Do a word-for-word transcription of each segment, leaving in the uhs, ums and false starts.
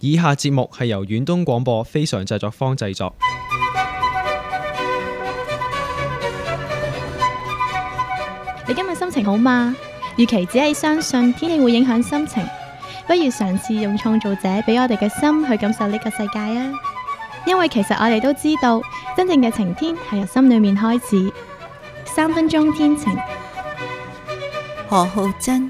以下節目係由遠東廣播非常製作坊製作。 你今日心情好嗎？與其只係相信天氣會影響心情，不如嘗試用創造者俾我哋嘅心去感受呢個世界啊！因為其實我哋都知道，真正嘅晴天係由心裏面開始。三分鐘天晴， 何浩珍。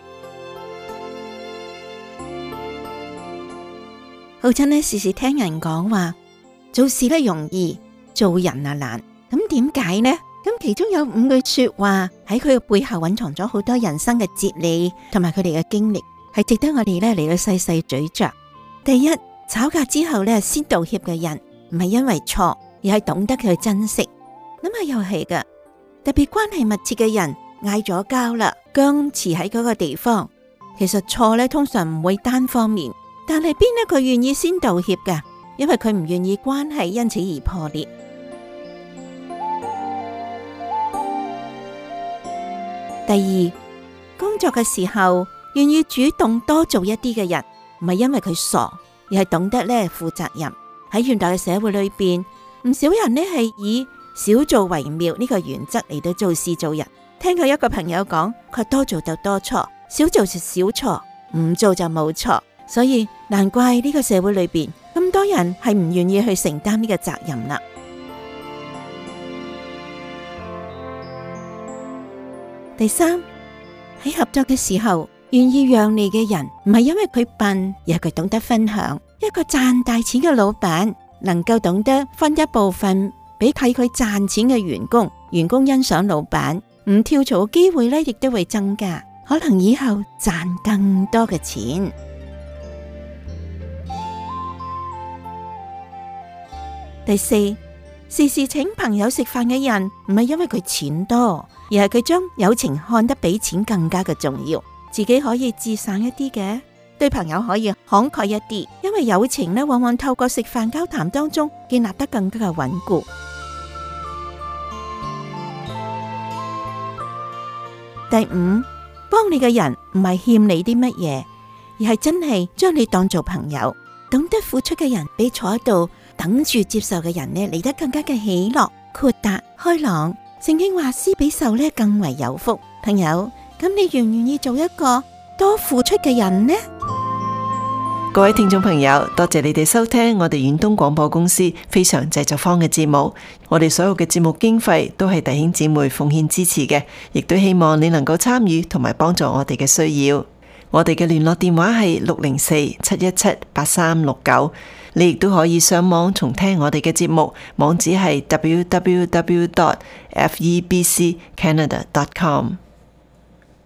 浩珍呢時時聽人講話，做事呢容易，做人啊難。咁點解呢？咁其中有五句說話喺佢嘅背後蘊藏咗好多人生嘅哲理，同埋佢哋嘅經歷，係值得我哋呢嚟到細細咀嚼。第一，吵架之後呢先道歉嘅人，唔係因為錯，而係懂得佢去珍惜。諗下又係噶，特別關係密切嘅人嗌咗交啦，僵持喺嗰個地方，其實錯呢通常唔會單方面，但係邊呢佢願意先道歉噶，因為佢唔願意關係因此而破裂。第二，工作嘅時候願意主動多做一啲嘅人，唔係因為佢傻，而係懂得咧負責任。喺現代嘅社會裏邊，唔少人呢係以少做為妙呢個原則嚟到做事做人。聽過一個朋友講，佢多做就多錯，少做就少錯，唔做就冇錯。所以難怪呢個社會裏邊咁多人係唔願意去承擔呢個責任啦。第三，喺合作嘅時候，願意讓利嘅人，唔係因為佢笨，而係佢懂得分享。一個賺大錢嘅老闆，能夠懂得分一部分俾替佢賺錢嘅員工，員工欣賞老闆，唔跳槽嘅機會呢亦都會增加，可能以後賺更多嘅錢。第四，時時請朋友食飯嘅人，唔係因為佢錢多，而係佢將友情看得比錢更加嘅重要，自己可以自省一啲嘅，對朋友可以慷慨一啲，因為友情呢往往透過食飯交談當中建立得更加嘅穩固。第五，幫你嘅人唔係欠你啲乜嘢，而係真係將你當做朋友，懂得付出嘅人比坐喺度等住接受嘅人呢嚟得更加嘅喜樂、豁達、開朗。聖經話施比受呢更為有福。朋友，咁你願唔願意做一個多付出嘅人呢？ 各位聽眾朋友，多謝你哋收聽我哋遠東廣播公司非常製作坊嘅節目。我哋所有嘅節目經費都係弟兄姊妹奉獻支持嘅，亦都希望你能夠參與同埋幫助我哋嘅需要。我哋嘅聯絡電話係六零四七一七八三六九。你亦都可以上網重聽我哋嘅節目，網址係 double-u double-u double-u dot f e b c canada dot com。